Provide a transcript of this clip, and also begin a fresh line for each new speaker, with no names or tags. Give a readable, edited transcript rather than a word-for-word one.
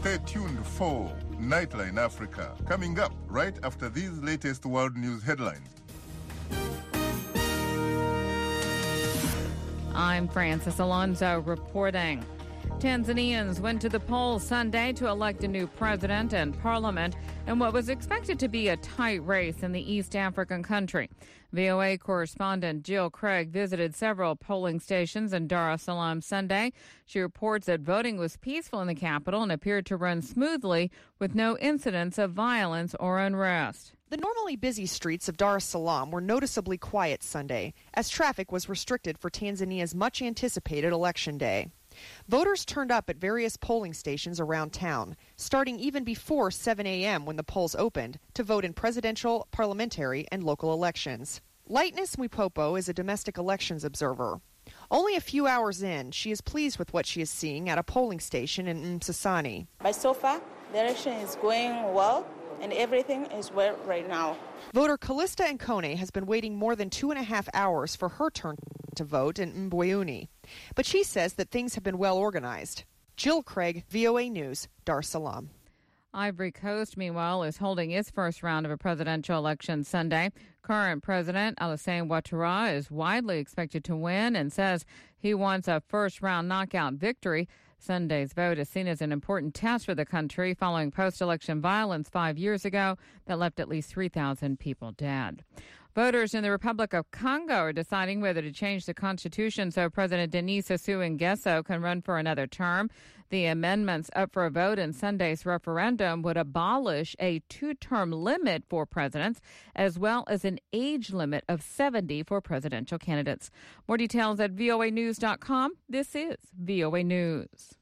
Stay tuned for Nightline Africa, coming up right after these latest world news headlines.
I'm Francis Alonso reporting. Tanzanians went to the polls Sunday to elect a new president and parliament in what was expected to be a tight race in the East African country. VOA correspondent Jill Craig visited several polling stations in Dar es Salaam Sunday. She reports that voting was peaceful in the capital and appeared to run smoothly with no incidents of violence or unrest.
The normally busy streets of Dar es Salaam were noticeably quiet Sunday, as traffic was restricted for Tanzania's much-anticipated election day. Voters turned up at various polling stations around town, starting even before 7 a.m. when the polls opened, to vote in presidential, parliamentary, and local elections. Lightness Mwipopo is a domestic elections observer. Only a few hours in, she is pleased with what she is seeing at a polling station in Msasani.
But so far, the election is going well, and everything is well right now.
Voter Callista Nkone has been waiting more than 2.5 hours for her turn to vote in Mbuyuni. But she says that things have been well organized. Jill Craig, VOA News, Dar es Salaam.
Ivory Coast, meanwhile, is holding its first round of a presidential election Sunday. Current President Alassane Ouattara is widely expected to win and says he wants a first-round knockout victory. Sunday's vote is seen as an important test for the country following post-election violence 5 years ago that left at least 3,000 people dead. Voters in the Republic of Congo are deciding whether to change the constitution so President Denis Sassou Nguesso can run for another term. The amendments up for a vote in Sunday's referendum would abolish a 2-term limit for presidents, as well as an age limit of 70 for presidential candidates. More details at voanews.com. This is VOA News.